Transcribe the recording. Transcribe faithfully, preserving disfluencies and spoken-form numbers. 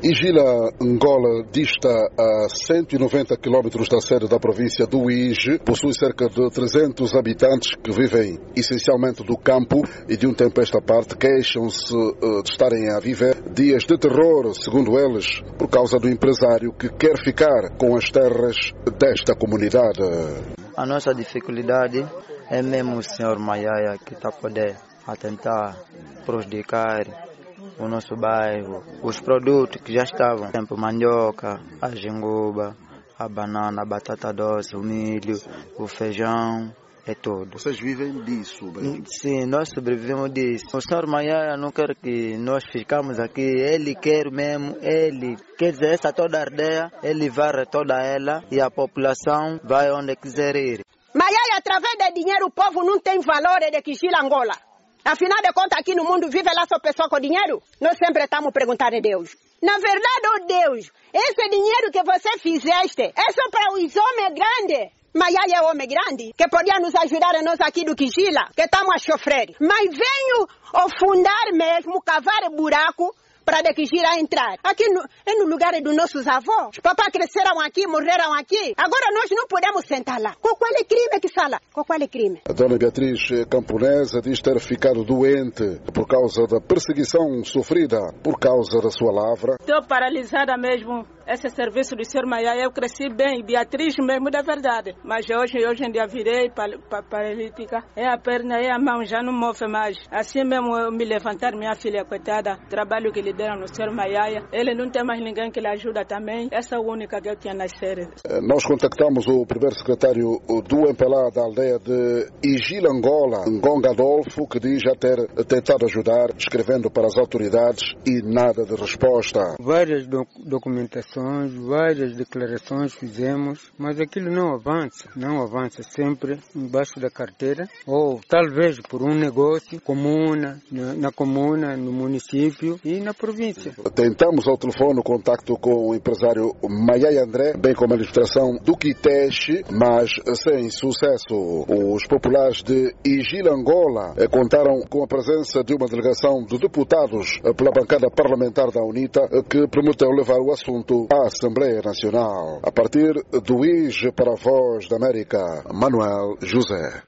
Igila Angola dista a cento e noventa quilómetros da sede da província do Uíge, possui cerca de trezentos habitantes que vivem essencialmente do campo e de um tempo a esta parte queixam-se de estarem a viver dias de terror, segundo eles, por causa do empresário que quer ficar com as terras desta comunidade. A nossa dificuldade é mesmo o senhor Maiaia que está a poder a tentar prejudicar o nosso bairro, os produtos que já estavam, por exemplo, mandioca, a jenguba, a banana, a batata doce, o milho, o feijão, é tudo. Vocês vivem disso, bem? Sim, nós sobrevivemos disso. O senhor Maiaia não quer que nós ficamos aqui, ele quer mesmo, ele quer dizer, essa toda a aldeia, ele varre toda ela e a população vai onde quiser ir. Maiaia, através de dinheiro, o povo não tem valor de que Igila Angola. Afinal de contas, aqui no mundo vive lá só pessoa com dinheiro? Nós sempre estamos perguntando a Deus. Na verdade, oh Deus, esse dinheiro que você fizeste é só para os homens grandes. Maiaia é homem grande, que podia nos ajudar a nós aqui do Igila, que estamos a sofrer. Mas venho afundar mesmo, cavar buraco, para de Igila entrar. Aqui no, é no lugar dos nossos avós. Papai cresceram aqui, morreram aqui. Agora nós não podemos sentar lá. Com qual é crime que está lá? Com qual é crime? A dona Beatriz Camponesa diz ter ficado doente por causa da perseguição sofrida por causa da sua lavra. Estou paralisada mesmo. Esse serviço do senhor Maiaia, eu cresci bem, Beatriz mesmo da verdade. Mas hoje, hoje em dia virei paralítica. É a perna, é a mão, já não move mais. Assim mesmo eu me levantar, minha filha, coitada, trabalho que lhe deram no senhor Maiaia. Ele não tem mais ninguém que lhe ajuda também. Essa é a única que eu tinha nas séries. Nós contactamos o primeiro secretário do M P L A da aldeia de Igila Angola, Ngonga Adolfo, que diz já ter tentado ajudar, escrevendo para as autoridades e nada de resposta. Várias doc documentações, várias declarações fizemos, mas aquilo não avança, não avança sempre embaixo da carteira, ou talvez por um negócio comuna, na, na comuna, no município e na província. Tentamos ao telefone o contacto com o empresário Maiaia André, bem como a administração do Quiteche, mas sem sucesso. Os populares de Igila Angola contaram com a presença de uma delegação de deputados pela bancada parlamentar da UNITA, que prometeu levar o assunto à Assembleia Nacional. A partir do Uíge para a Voz da América, Manuel José.